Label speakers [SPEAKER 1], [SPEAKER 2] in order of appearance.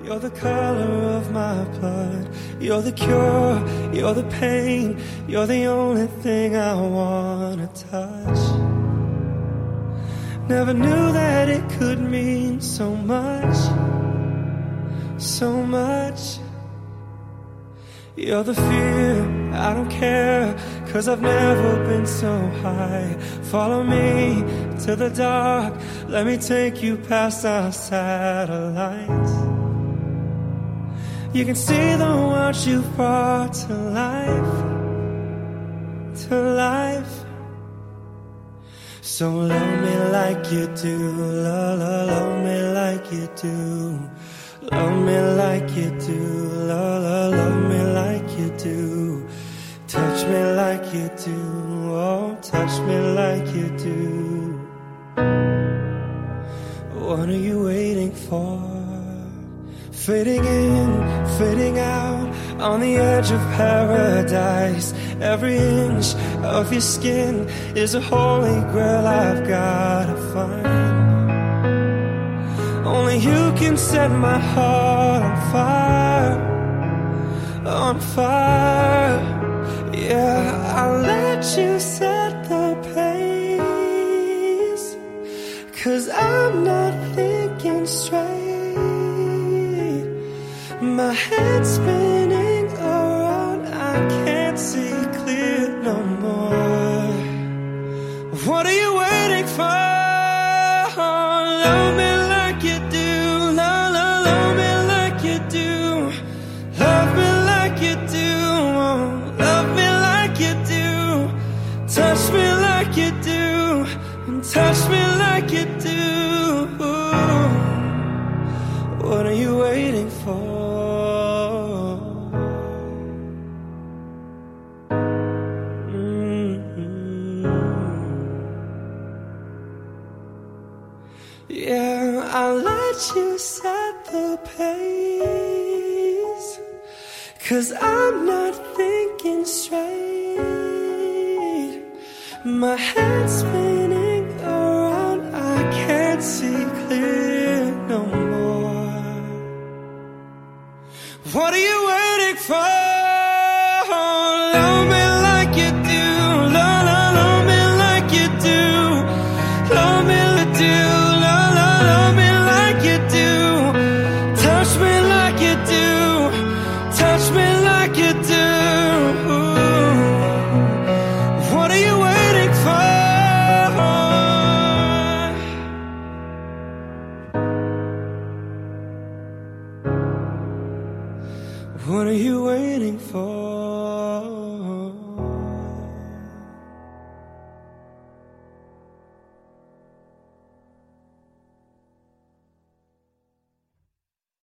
[SPEAKER 1] You're the color of my blood. You're the cure, you're the pain. You're the only thing I wanna touch. Never knew that it could mean so much, so much. You're the fear, I don't care, 'cause I've never been so high. Follow me to the dark, let me take you past our satellites. You can see the world you've brought to life, to life. So love me like you do, love me like you do. Love me like you do, love me like you do. Touch me like you do, oh, touch me like you do. What are you waiting for? Fading in, fading out, on the edge of paradise. Every inch of your skin is a holy grail I've gotta find. Only you can set my heart on fire, on fire. Yeah, I'll let you set the pace, 'cause I'm not thinking straight. My head's spinning around, I can't see clear no more. What are you waiting for? Love me like you do, love me like you do. Love me like you do, oh, love me like you do. Touch me like you do, and touch me like you do. What are you waiting for? Yeah, I'll let you set the pace, 'cause I'm not thinking straight. My head's spinning around, I can't see clear no more. What are you waiting for? Love me like you do, love me like you do. Love me like you do. What are you waiting for?